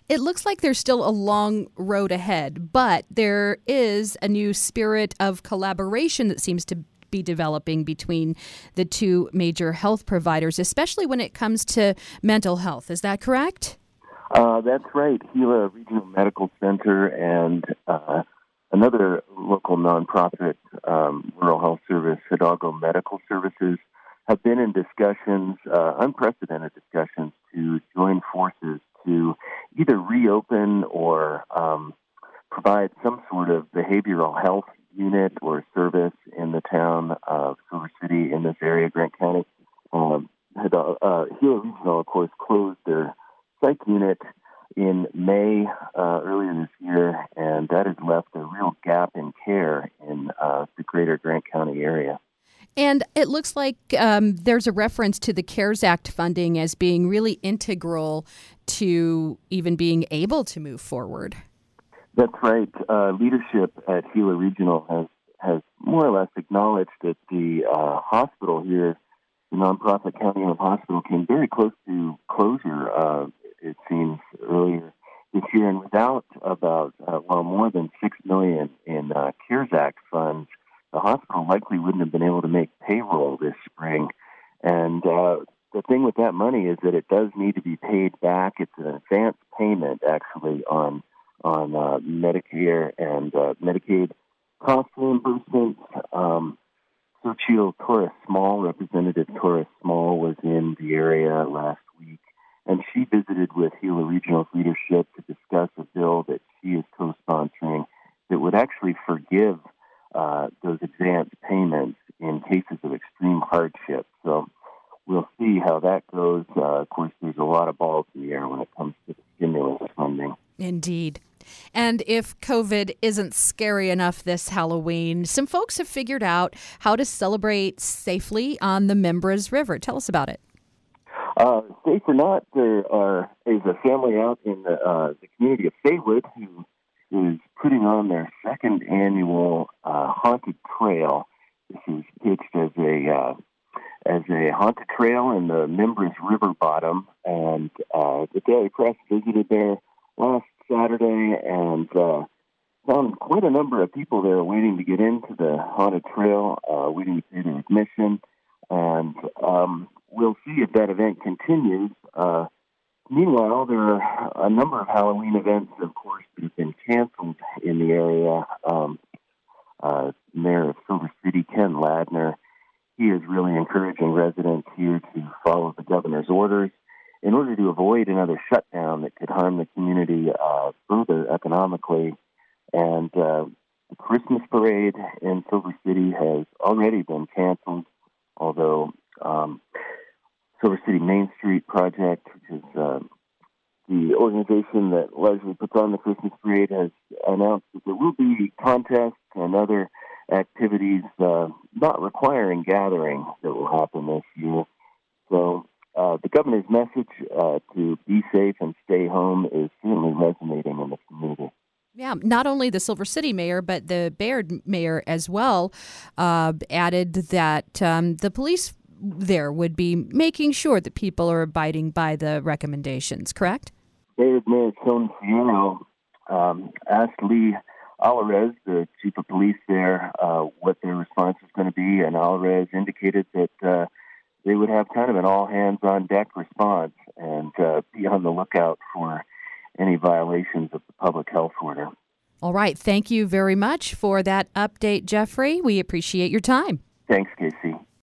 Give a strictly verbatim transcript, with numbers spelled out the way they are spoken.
It looks like there's still a long road ahead, but there is a new spirit of collaboration that seems to be developing between the two major health providers, especially when it comes to mental health. Is that correct? Uh, that's right. Gila Regional Medical Center and uh, another local nonprofit um, rural health service, Hidalgo Medical Services, have been in discussions, uh, unprecedented discussions, to join forces to either reopen or um, provide some sort of behavioral health unit or service in the town of Silver City in this area, Grant County. Um, had, uh, uh, Gila Regional, of course, closed their psych unit in May uh, earlier this year, and that has left a real gap in care in uh, the greater Grant County area. And it looks like um, there's a reference to the CARES Act funding as being really integral to even being able to move forward. That's right. Uh, leadership at Gila Regional has, has more or less acknowledged that the uh, hospital here, the nonprofit county-owned hospital, came very close to closure, uh, it seems, earlier this year. And without about, uh, well, more than six million dollars in uh, CARES Act funds, the hospital likely wouldn't have been able to make payroll this spring. And uh, the thing with that money is that it does need to be paid back. It's an advance payment, actually, on on uh, Medicare and uh, Medicaid cost reimbursements. Um, Xochitl Torres Small, Representative Torres Small, was in the area last week, and she visited with Gila Regional's leadership to discuss a bill that she is co-sponsoring that would actually forgive uh, those advance payments in cases of extreme hardship. So we'll see how that goes. Uh, of course, there's a lot of balls in the air when it comes to the stimulus funding. Indeed. And if COVID isn't scary enough this Halloween, some folks have figured out how to celebrate safely on the Membres River. Tell us about it. Uh, safe or not, there are, is a family out in the, uh, the community of Saywood who is putting on their second annual uh, haunted trail. This is pitched as a uh, as a haunted trail in the Membres River bottom, and uh, the Daily Press visited there last Saturday and uh, found quite a number of people there waiting to get into the haunted trail, uh, waiting to pay their admission, and um, we'll see if that event continues. Uh, meanwhile, there are a number of Halloween events, of course, that have been canceled in the area. Um, uh, Mayor of Silver City, Ken Ladner, he is really encouraging residents here to follow the governor's orders in order to avoid another shutdown that could harm the community uh, further economically. And uh, the Christmas parade in Silver City has already been canceled, although um, Silver City Main Street Project, which is uh, the organization that largely puts on the Christmas parade, has announced that there will be contests and other activities uh, not requiring gathering that will happen this year. So uh, the governor's message uh, to be safe and stay home is certainly resonating in the community. Yeah, not only the Silver City mayor, but the Bayard mayor as well uh, added that um, the police there would be making sure that people are abiding by the recommendations, correct? Bayard Mayor Tony Fierro um, asked Lee Alvarez, the chief of police there, uh, what their response was going to be, and Alvarez indicated that uh, they would have kind of an all-hands-on-deck response and uh, be on the lookout for any violations of the public health order. All right. Thank you very much for that update, Jeffrey. We appreciate your time. Thanks, Casey.